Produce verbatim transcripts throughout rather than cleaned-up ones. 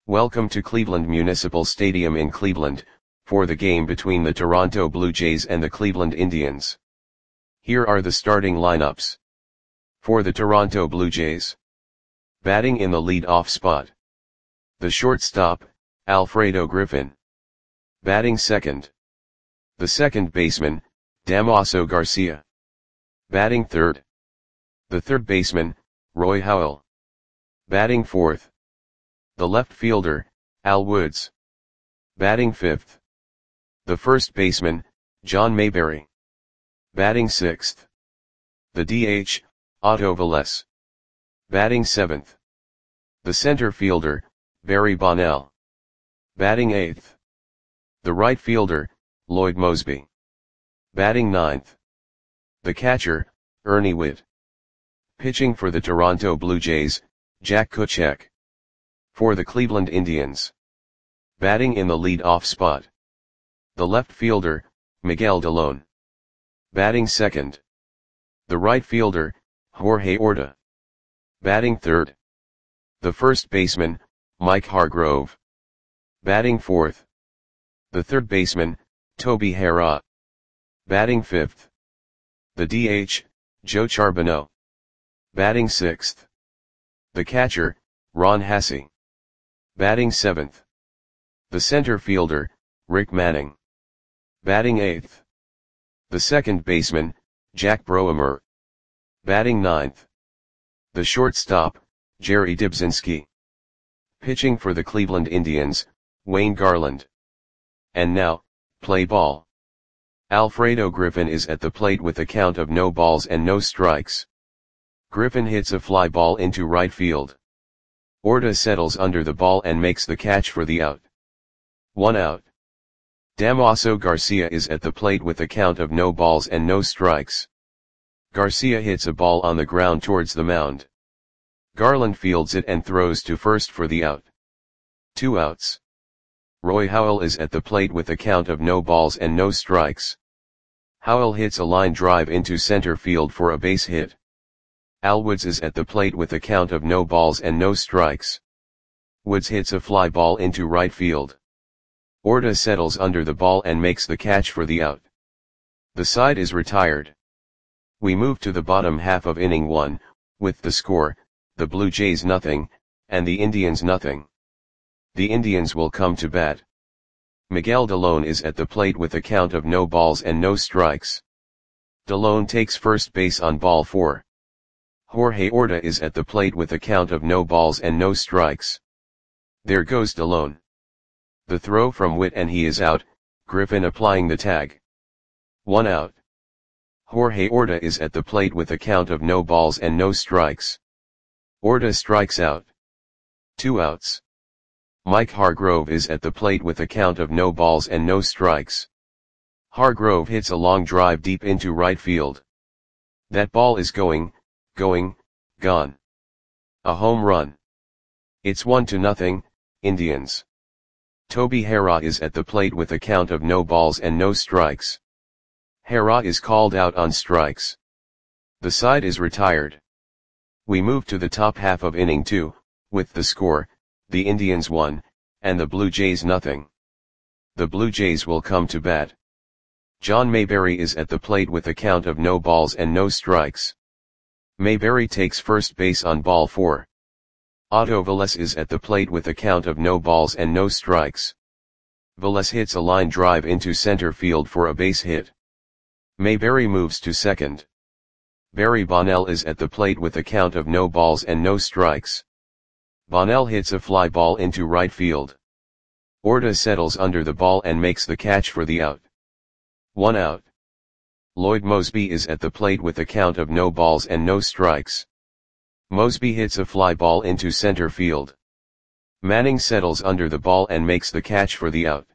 Welcome to Cleveland Municipal Stadium in Cleveland, for the game between the Toronto Blue Jays and the Cleveland Indians. Here are the starting lineups. For the Toronto Blue Jays. Batting in the lead-off spot. The shortstop, Alfredo Griffin. Batting second. The second baseman, Damaso Garcia. Batting third. The third baseman, Roy Howell. Batting fourth. The left fielder, Al Woods. Batting fifth. The first baseman, John Mayberry. Batting sixth. The D H, Otto Velez. Batting seventh. The center fielder, Barry Bonnell. Batting eighth. The right fielder, Lloyd Moseby. Batting ninth. The catcher, Ernie Whitt. Pitching for the Toronto Blue Jays, Jack Kuchek. For the Cleveland Indians. Batting in the lead-off spot. The left fielder, Miguel Dalon. Batting second. The right fielder, Jorge Orta. Batting third. The first baseman, Mike Hargrove. Batting fourth. The third baseman, Toby Harrah. Batting fifth. The D H, Joe Charbonneau. Batting sixth. The catcher, Ron Hassey. Batting seventh. The center fielder, Rick Manning. Batting eighth. The second baseman, Jack Broemer. Batting ninth. The shortstop, Jerry Dybzinski. Pitching for the Cleveland Indians, Wayne Garland. And now, play ball. Alfredo Griffin is at the plate with a count of no balls and no strikes. Griffin hits a fly ball into right field. Orta settles under the ball and makes the catch for the out. One out. Damaso Garcia is at the plate with a count of no balls and no strikes. Garcia hits a ball on the ground towards the mound. Garland fields it and throws to first for the out. Two outs. Roy Howell is at the plate with a count of no balls and no strikes. Howell hits a line drive into center field for a base hit. Al Woods is at the plate with a count of no balls and no strikes. Woods hits a fly ball into right field. Orta settles under the ball and makes the catch for the out. The side is retired. We move to the bottom half of inning one, with the score, the Blue Jays nothing, and the Indians nothing. The Indians will come to bat. Miguel Dalon is at the plate with a count of no balls and no strikes. Dalon takes first base on ball four. Jorge Orta is at the plate with a count of no balls and no strikes. There goes Dalon. The throw from Whitt and he is out, Griffin applying the tag. One out. Jorge Orta is at the plate with a count of no balls and no strikes. Orta strikes out. Two outs. Mike Hargrove is at the plate with a count of no balls and no strikes. Hargrove hits a long drive deep into right field. That ball is going, going, gone. A home run. It's one to nothing, Indians. Toby Harrah is at the plate with a count of no balls and no strikes. Harrah is called out on strikes. The side is retired. We move to the top half of inning two, with the score, the Indians one, and the Blue Jays nothing. The Blue Jays will come to bat. John Mayberry is at the plate with a count of no balls and no strikes. Mayberry takes first base on ball four. Otto Velez is at the plate with a count of no balls and no strikes. Velez hits a line drive into center field for a base hit. Mayberry moves to second. Barry Bonnell is at the plate with a count of no balls and no strikes. Bonnell hits a fly ball into right field. Orta settles under the ball and makes the catch for the out. One out. Lloyd Moseby is at the plate with a count of no balls and no strikes. Moseby hits a fly ball into center field. Manning settles under the ball and makes the catch for the out.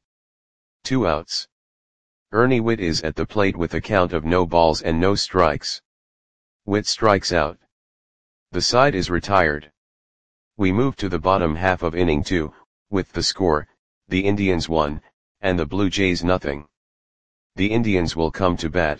Two outs. Ernie Whitt is at the plate with a count of no balls and no strikes. Whitt strikes out. The side is retired. We move to the bottom half of inning two, with the score, the Indians one, and the Blue Jays nothing. The Indians will come to bat.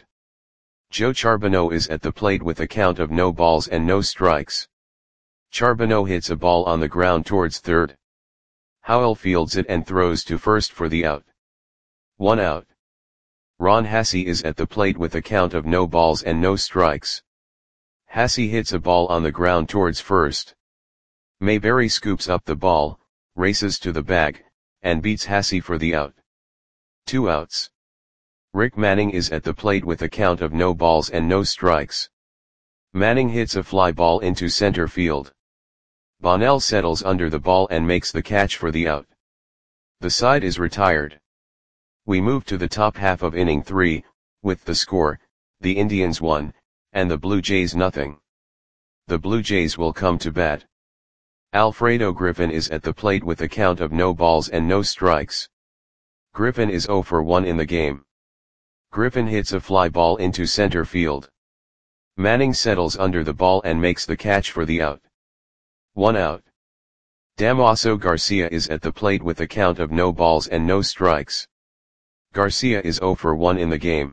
Joe Charbonneau is at the plate with a count of no balls and no strikes. Charbonneau hits a ball on the ground towards third. Howell fields it and throws to first for the out. One out. Ron Hassey is at the plate with a count of no balls and no strikes. Hassey hits a ball on the ground towards first. Mayberry scoops up the ball, races to the bag, and beats Hassey for the out. Two outs. Rick Manning is at the plate with a count of no balls and no strikes. Manning hits a fly ball into center field. Bonnell settles under the ball and makes the catch for the out. The side is retired. We move to the top half of inning three, with the score, the Indians one, and the Blue Jays nothing. The Blue Jays will come to bat. Alfredo Griffin is at the plate with a count of no balls and no strikes. Griffin is oh for one in the game. Griffin hits a fly ball into center field. Manning settles under the ball and makes the catch for the out. One out. Damaso Garcia is at the plate with a count of no balls and no strikes. Garcia is oh for one in the game.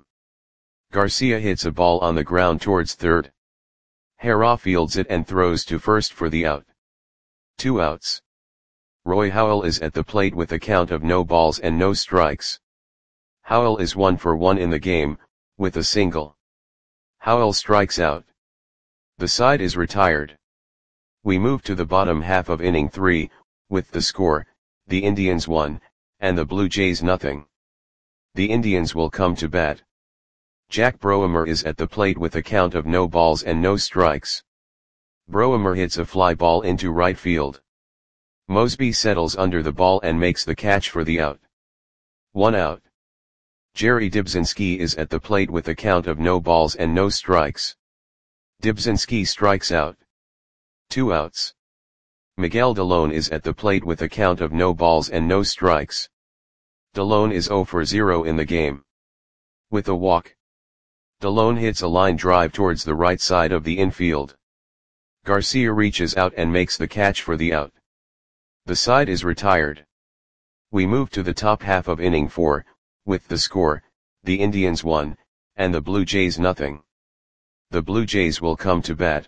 Garcia hits a ball on the ground towards third. Hera fields it and throws to first for the out. Two outs. Roy Howell is at the plate with a count of no balls and no strikes. Howell is one for one in the game, with a single. Howell strikes out. The side is retired. We move to the bottom half of inning three, with the score, the Indians one, and the Blue Jays nothing. The Indians will come to bat. Jack Broemer is at the plate with a count of no balls and no strikes. Broemer hits a fly ball into right field. Mosby settles under the ball and makes the catch for the out. One out. Jerry Dibzinski is at the plate with a count of no balls and no strikes. Dibzinski strikes out. Two outs. Miguel Delone is at the plate with a count of no balls and no strikes. Delone is oh for zero in the game. With a walk. Delone hits a line drive towards the right side of the infield. Garcia reaches out and makes the catch for the out. The side is retired. We move to the top half of inning four, with the score, the Indians one, and the Blue Jays nothing. The Blue Jays will come to bat.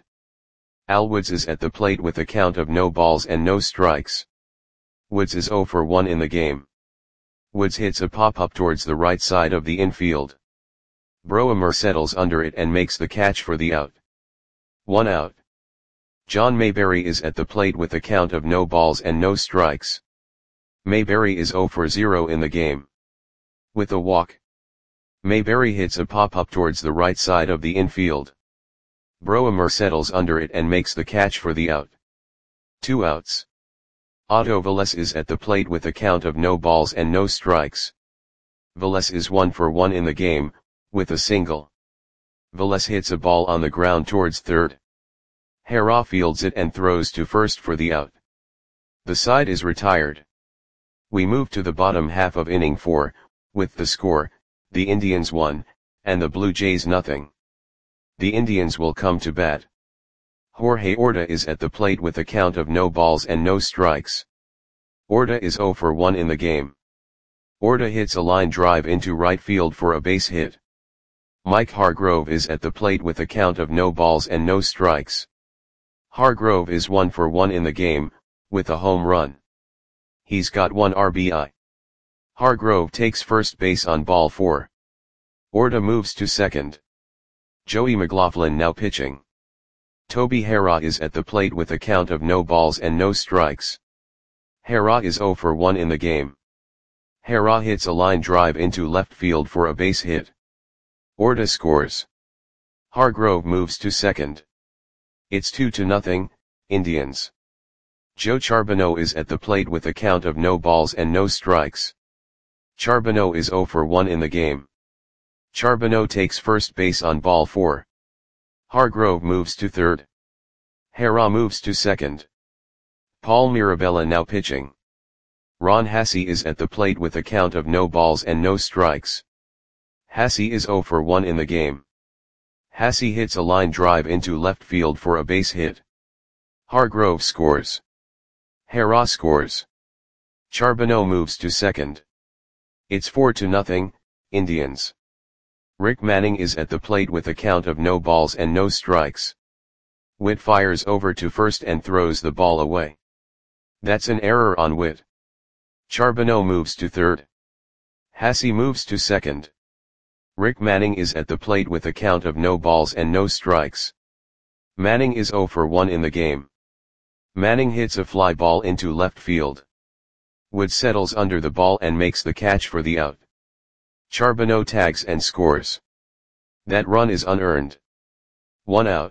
Al Woods is at the plate with a count of no balls and no strikes. Woods is oh for one in the game. Woods hits a pop-up towards the right side of the infield. Broemer settles under it and makes the catch for the out. One out. John Mayberry is at the plate with a count of no balls and no strikes. Mayberry is oh for zero in the game. With a walk. Mayberry hits a pop-up towards the right side of the infield. Broemer settles under it and makes the catch for the out. Two outs. Otto Velez is at the plate with a count of no balls and no strikes. Velez is one for one in the game, with a single. Velez hits a ball on the ground towards third. Hera fields it and throws to first for the out. The side is retired. We move to the bottom half of inning four, with the score, the Indians one, and the Blue Jays nothing. The Indians will come to bat. Jorge Orta is at the plate with a count of no balls and no strikes. Orta is oh for one in the game. Orta hits a line drive into right field for a base hit. Mike Hargrove is at the plate with a count of no balls and no strikes. Hargrove is one for one in the game, with a home run. He's got one R B I. Hargrove takes first base on ball four. Orta moves to second. Joey McLaughlin now pitching. Toby Hera is at the plate with a count of no balls and no strikes. Hera is oh for one in the game. Hera hits a line drive into left field for a base hit. Orta scores. Hargrove moves to second. It's two to nothing, Indians. Joe Charbonneau is at the plate with a count of no balls and no strikes. Charbonneau is oh for one in the game. Charbonneau takes first base on ball four. Hargrove moves to third. Hera moves to second. Paul Mirabella now pitching. Ron Hassey is at the plate with a count of no balls and no strikes. Hassey is oh for one in the game. Hassey hits a line drive into left field for a base hit. Hargrove scores. Hera scores. Charbonneau moves to second. It's four to nothing, Indians. Rick Manning is at the plate with a count of no balls and no strikes. Witt fires over to first and throws the ball away. That's an error on Witt. Charbonneau moves to third. Hasse moves to second. Rick Manning is at the plate with a count of no balls and no strikes. Manning is zero for one in the game. Manning hits a fly ball into left field. Wood settles under the ball and makes the catch for the out. Charbonneau tags and scores. That run is unearned. One out.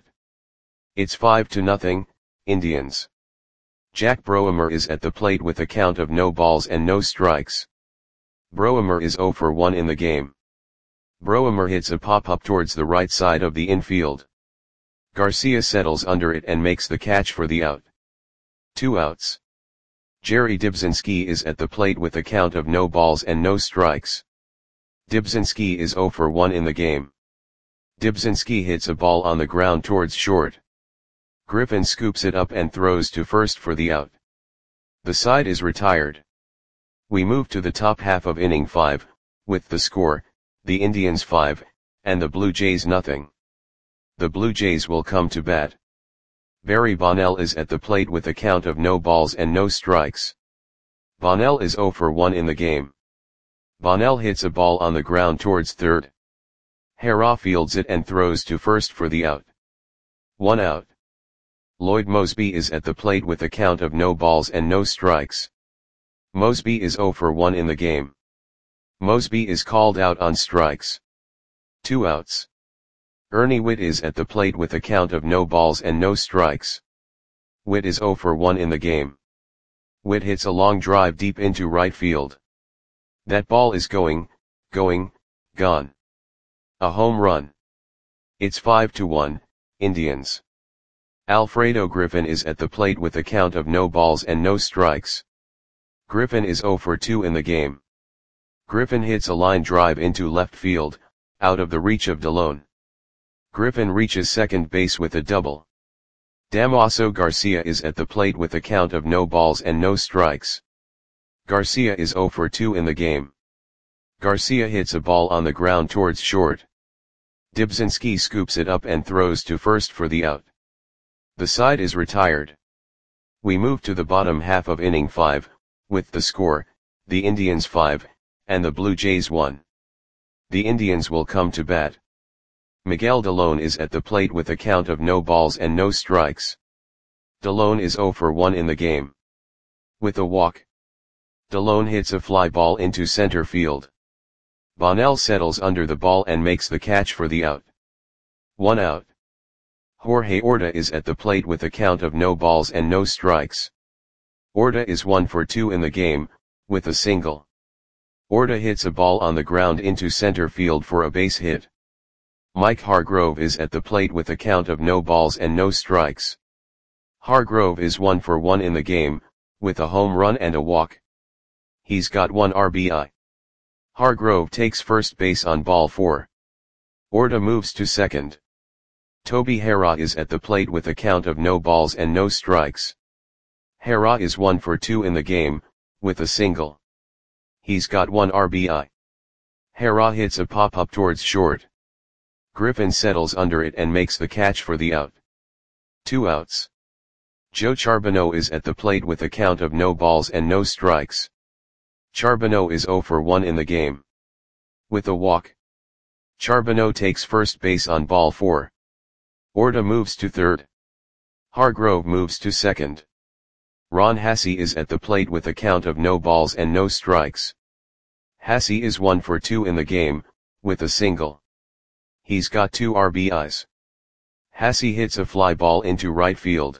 It's five to nothing, Indians. Jack Broemer is at the plate with a count of no balls and no strikes. Broemer is zero for one in the game. Broemer hits a pop-up towards the right side of the infield. Garcia settles under it and makes the catch for the out. Two outs. Jerry Dybzinski is at the plate with a count of no balls and no strikes. Dybzinski is zero for one in the game. Dybzinski hits a ball on the ground towards short. Griffin scoops it up and throws to first for the out. The side is retired. We move to the top half of inning five, with the score, the Indians five, and the Blue Jays nothing. The Blue Jays will come to bat. Barry Bonnell is at the plate with a count of no balls and no strikes. Bonnell is zero for one in the game. Bonnell hits a ball on the ground towards third. Harrah fields it and throws to first for the out. One out. Lloyd Moseby is at the plate with a count of no balls and no strikes. Moseby is zero for one in the game. Moseby is called out on strikes. Two outs. Ernie Whitt is at the plate with a count of no balls and no strikes. Whitt is zero for one in the game. Whitt hits a long drive deep into right field. That ball is going, going, gone. A home run. It's five to one, Indians. Alfredo Griffin is at the plate with a count of no balls and no strikes. Griffin is zero for two in the game. Griffin hits a line drive into left field, out of the reach of Delone. Griffin reaches second base with a double. Damaso Garcia is at the plate with a count of no balls and no strikes. Garcia is zero for two in the game. Garcia hits a ball on the ground towards short. Dybzinski scoops it up and throws to first for the out. The side is retired. We move to the bottom half of inning five, with the score, the Indians five, and the Blue Jays one. The Indians will come to bat. Miguel Delone is at the plate with a count of no balls and no strikes. Delone is zero for one in the game. With a walk. Delone hits a fly ball into center field. Bonnell settles under the ball and makes the catch for the out. One out. Jorge Orta is at the plate with a count of no balls and no strikes. Orta is one for two in the game, with a single. Orta hits a ball on the ground into center field for a base hit. Mike Hargrove is at the plate with a count of no balls and no strikes. Hargrove is one for one in the game, with a home run and a walk. He's got one R B I. Hargrove takes first base on ball four. Orta moves to second. Toby Harrah is at the plate with a count of no balls and no strikes. Harrah is one for two in the game, with a single. He's got one R B I. Harrah hits a pop-up towards short. Griffin settles under it and makes the catch for the out. Two outs. Joe Charbonneau is at the plate with a count of no balls and no strikes. Charbonneau is zero for one in the game. With a walk. Charbonneau takes first base on ball four. Orta moves to third. Hargrove moves to second. Ron Hasse is at the plate with a count of no balls and no strikes. Hasse is one for two in the game, with a single. He's got two R B Is. Hasse hits a fly ball into right field.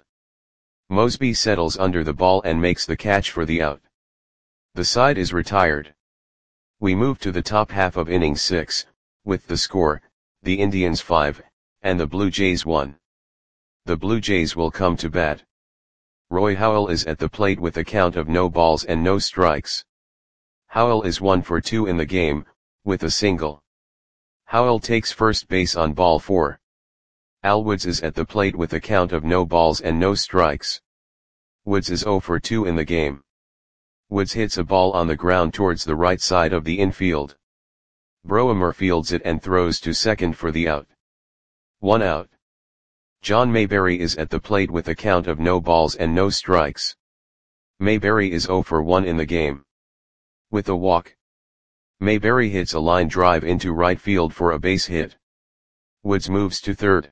Moseby settles under the ball and makes the catch for the out. The side is retired. We move to the top half of inning six, with the score, the Indians five, and the Blue Jays one. The Blue Jays will come to bat. Roy Howell is at the plate with a count of no balls and no strikes. Howell is one for two in the game, with a single. Howell takes first base on ball four. Al Woods is at the plate with a count of no balls and no strikes. Woods is zero for two in the game. Woods hits a ball on the ground towards the right side of the infield. Broemer fields it and throws to second for the out. One out. John Mayberry is at the plate with a count of no balls and no strikes. Mayberry is zero for one in the game. With a walk, Mayberry hits a line drive into right field for a base hit. Woods moves to third.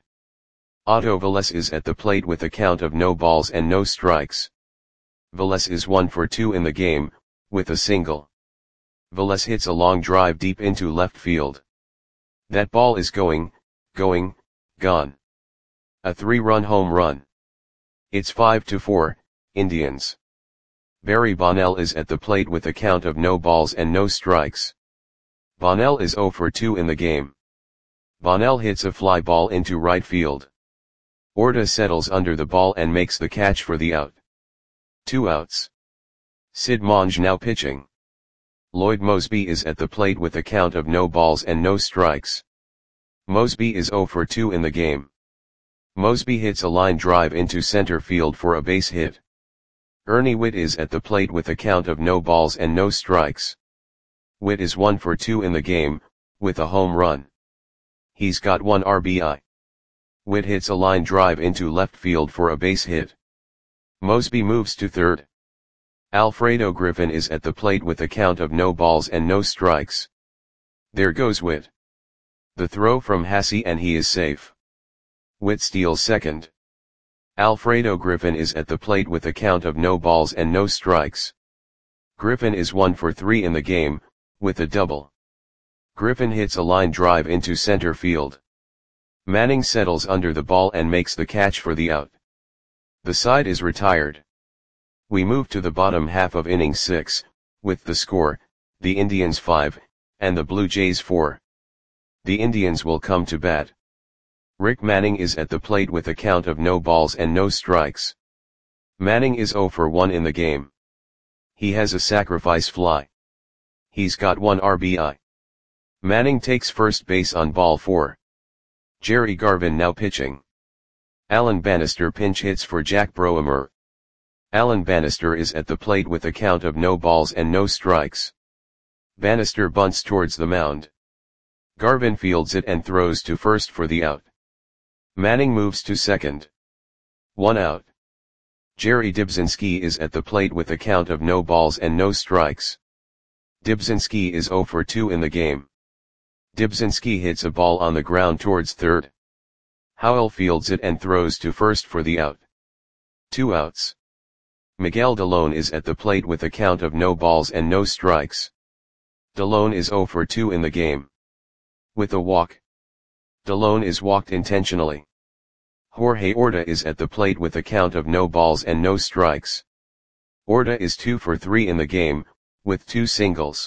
Otto Velez is at the plate with a count of no balls and no strikes. Velez is one for two in the game, with a single. Velez hits a long drive deep into left field. That ball is going, going, gone. A three-run home run. It's five to four, Indians. Barry Bonnell is at the plate with a count of no balls and no strikes. Bonnell is zero for two in the game. Bonnell hits a fly ball into right field. Orta settles under the ball and makes the catch for the out. Two outs. Sid Monge now pitching. Lloyd Moseby is at the plate with a count of no balls and no strikes. Moseby is zero for two in the game. Moseby hits a line drive into center field for a base hit. Ernie Whitt is at the plate with a count of no balls and no strikes. Whitt is one for two in the game, with a home run. He's got one R B I. Whitt hits a line drive into left field for a base hit. Moseby moves to third. Alfredo Griffin is at the plate with a count of no balls and no strikes. There goes Whitt. The throw from Hasse and he is safe. Whitt steals second. Alfredo Griffin is at the plate with a count of no balls and no strikes. Griffin is one for three in the game, with a double. Griffin hits a line drive into center field. Manning settles under the ball and makes the catch for the out. The side is retired. We move to the bottom half of inning six, with the score, the Indians five, and the Blue Jays four. The Indians will come to bat. Rick Manning is at the plate with a count of no balls and no strikes. Manning is zero for one in the game. He has a sacrifice fly. He's got one R B I. Manning takes first base on ball four. Jerry Garvin now pitching. Alan Bannister pinch hits for Jack Broemer. Alan Bannister is at the plate with a count of no balls and no strikes. Bannister bunts towards the mound. Garvin fields it and throws to first for the out. Manning moves to second. One out. Jerry Dibzinski is at the plate with a count of no balls and no strikes. Dibzinski is zero for two in the game. Dibzinski hits a ball on the ground towards third. Howell fields it and throws to first for the out. Two outs. Miguel Delone is at the plate with a count of no balls and no strikes. Delone is zero for two in the game. With a walk. Delone is walked intentionally. Jorge Orta is at the plate with a count of no balls and no strikes. Orta is two for three in the game, with two singles.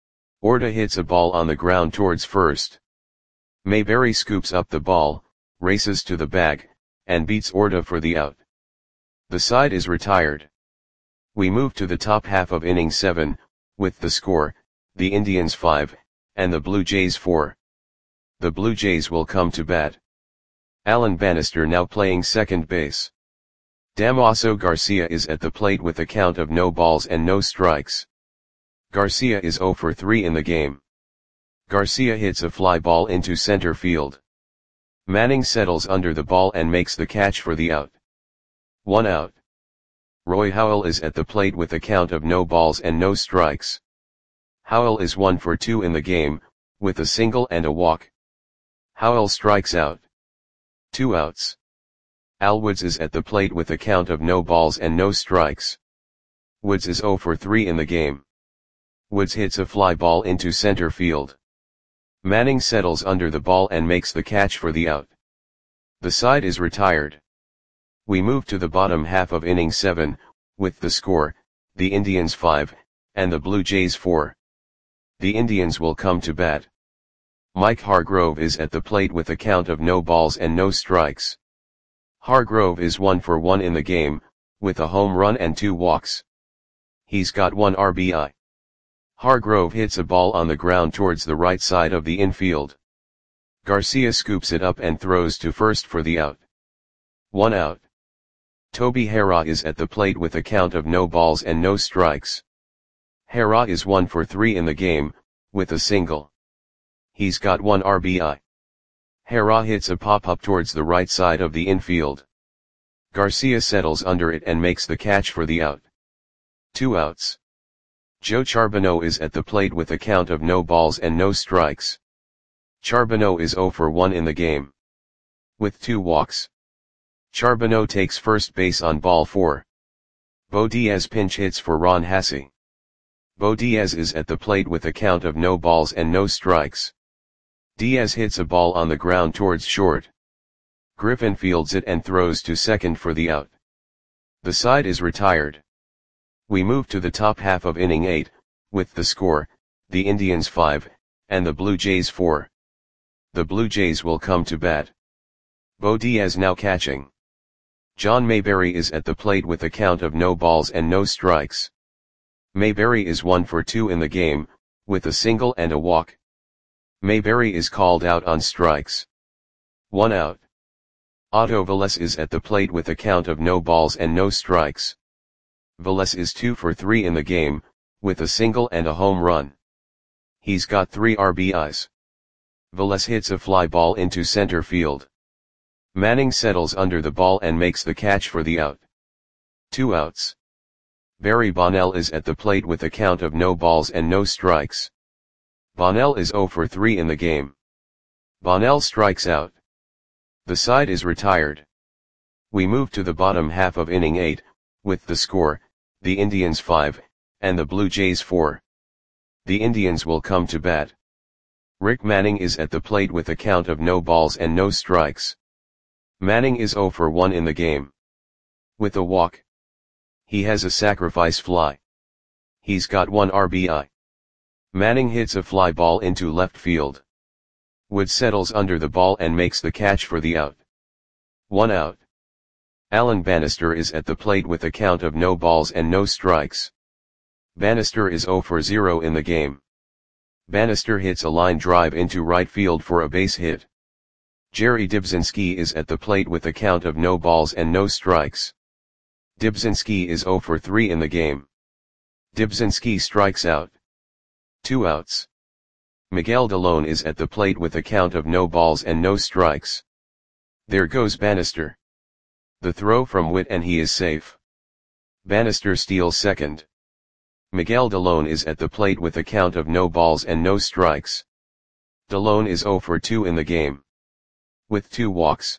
Orta hits a ball on the ground towards first. Mayberry scoops up the ball, races to the bag, and beats Orta for the out. The side is retired. We move to the top half of inning seven, with the score, the Indians five, and the Blue Jays four. The Blue Jays will come to bat. Alan Bannister now playing second base. Damaso Garcia is at the plate with a count of no balls and no strikes. Garcia is zero for three in the game. Garcia hits a fly ball into center field. Manning settles under the ball and makes the catch for the out. One out. Roy Howell is at the plate with a count of no balls and no strikes. Howell is one for two in the game, with a single and a walk. Howell strikes out. Two outs. Al Woods is at the plate with a count of no balls and no strikes. Woods is zero for three in the game. Woods hits a fly ball into center field. Manning settles under the ball and makes the catch for the out. The side is retired. We move to the bottom half of inning seven, with the score, the Indians five, and the Blue Jays four. The Indians will come to bat. Mike Hargrove is at the plate with a count of no balls and no strikes. Hargrove is one for one in the game, with a home run and two walks. He's got one R B I. Hargrove hits a ball on the ground towards the right side of the infield. Garcia scoops it up and throws to first for the out. One out. Toby Harrah is at the plate with a count of no balls and no strikes. Harrah is one for three in the game, with a single. He's got one R B I. Harrah hits a pop-up towards the right side of the infield. Garcia settles under it and makes the catch for the out. Two outs. Joe Charbonneau is at the plate with a count of no balls and no strikes. Charbonneau is zero for one in the game. With two walks. Charbonneau takes first base on ball four. Bo Diaz pinch hits for Ron Hassey. Bo Diaz is at the plate with a count of no balls and no strikes. Diaz hits a ball on the ground towards short. Griffin fields it and throws to second for the out. The side is retired. We move to the top half of inning eight, with the score, the Indians five, and the Blue Jays four. The Blue Jays will come to bat. Bo Diaz now catching. John Mayberry is at the plate with a count of no balls and no strikes. Mayberry is one for two in the game, with a single and a walk. Mayberry is called out on strikes. One out. Otto Velez is at the plate with a count of no balls and no strikes. Velez is two for three in the game, with a single and a home run. He's got three R B Is. Velez hits a fly ball into center field. Manning settles under the ball and makes the catch for the out. Two outs. Barry Bonnell is at the plate with a count of no balls and no strikes. Bonnell is zero for three in the game. Bonnell strikes out. The side is retired. We move to the bottom half of inning eight, with the score, the Indians five, and the Blue Jays four. The Indians will come to bat. Rick Manning is at the plate with a count of no balls and no strikes. Manning is zero for one in the game. With a walk. He has a sacrifice fly. He's got one R B I. Manning hits a fly ball into left field. Wood settles under the ball and makes the catch for the out. One out. Alan Bannister is at the plate with a count of no balls and no strikes. Bannister is zero for zero in the game. Bannister hits a line drive into right field for a base hit. Jerry Dibzinski is at the plate with a count of no balls and no strikes. Dibzinski is zero for three in the game. Dibzinski strikes out. Two outs. Miguel Delone is at the plate with a count of no balls and no strikes. There goes Bannister. The throw from Witt and he is safe. Bannister steals second. Miguel Delone is at the plate with a count of no balls and no strikes. Delone is zero for two in the game. With two walks.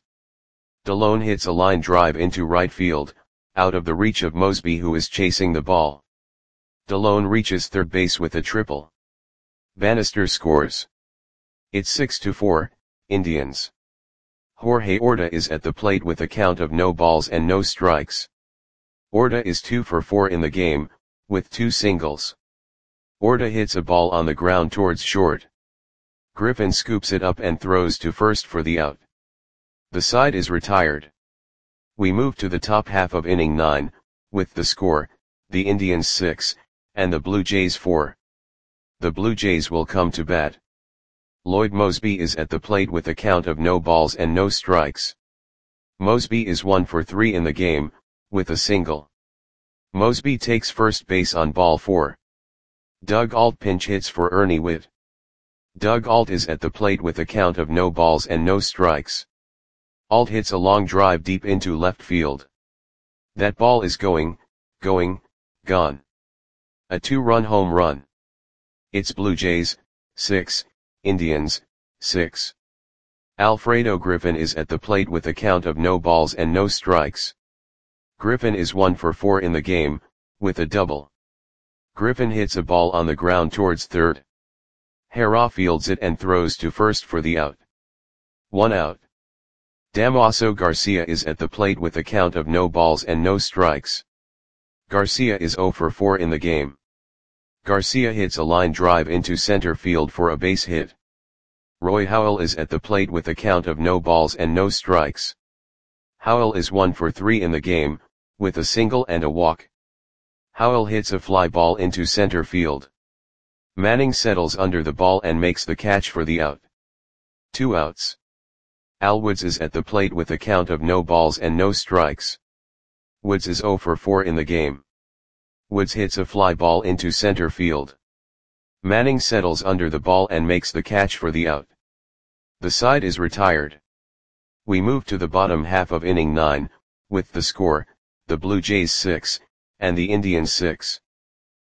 Delone hits a line drive into right field, out of the reach of Mosby who is chasing the ball. Delone reaches third base with a triple. Bannister scores. It's six to four, Indians. Jorge Orta is at the plate with a count of no balls and no strikes. Orta is two for four in the game, with two singles. Orta hits a ball on the ground towards short. Griffin scoops it up and throws to first for the out. The side is retired. We move to the top half of inning nine, with the score, the Indians six, and the Blue Jays four. The Blue Jays will come to bat. Lloyd Mosby is at the plate with a count of no balls and no strikes. Mosby is one for three in the game, with a single. Mosby takes first base on ball four. Doug Alt pinch hits for Ernie Witt. Doug Alt is at the plate with a count of no balls and no strikes. Alt hits a long drive deep into left field. That ball is going, going, gone. A two-run home run. It's Blue Jays, six, Indians, six. Alfredo Griffin is at the plate with a count of no balls and no strikes. Griffin is one for four in the game, with a double. Griffin hits a ball on the ground towards third. Hera fields it and throws to first for the out. One out. Damaso Garcia is at the plate with a count of no balls and no strikes. Garcia is zero for four in the game. Garcia hits a line drive into center field for a base hit. Roy Howell is at the plate with a count of no balls and no strikes. Howell is one for three in the game, with a single and a walk. Howell hits a fly ball into center field. Manning settles under the ball and makes the catch for the out. Two outs. Al Woods is at the plate with a count of no balls and no strikes. Woods is zero for four in the game. Woods hits a fly ball into center field. Manning settles under the ball and makes the catch for the out. The side is retired. We move to the bottom half of inning nine, with the score, the Blue Jays six, and the Indians six.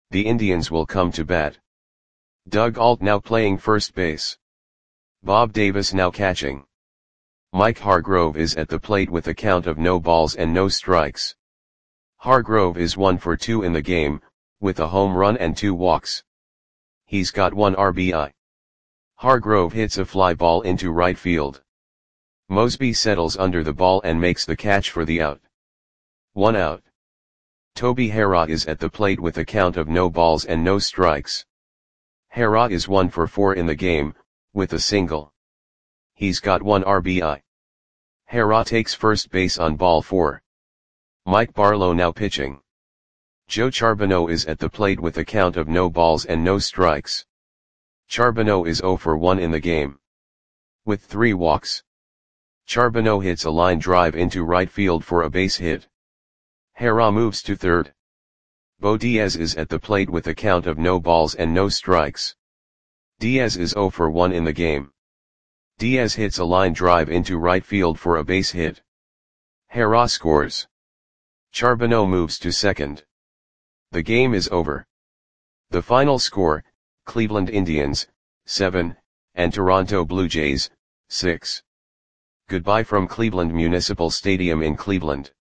The Indians will come to bat. Doug Ault now playing first base. Bob Davis now catching. Mike Hargrove is at the plate with a count of no balls and no strikes. Hargrove is one for two in the game, with a home run and two walks. He's got one R B I. Hargrove hits a fly ball into right field. Mosby settles under the ball and makes the catch for the out. One out. Toby Harrah is at the plate with a count of no balls and no strikes. Harrah is one for four in the game, with a single. He's got one R B I. Harrah takes first base on ball four. Mike Barlow now pitching. Joe Charbonneau is at the plate with a count of no balls and no strikes. Charbonneau is zero for one in the game. With three walks. Charbonneau hits a line drive into right field for a base hit. Harrah moves to third. Bo Diaz is at the plate with a count of no balls and no strikes. Diaz is zero for one in the game. Diaz hits a line drive into right field for a base hit. Harrah scores. Charbonneau moves to second. The game is over. The final score, Cleveland Indians, seven, and Toronto Blue Jays, six. Goodbye from Cleveland Municipal Stadium in Cleveland.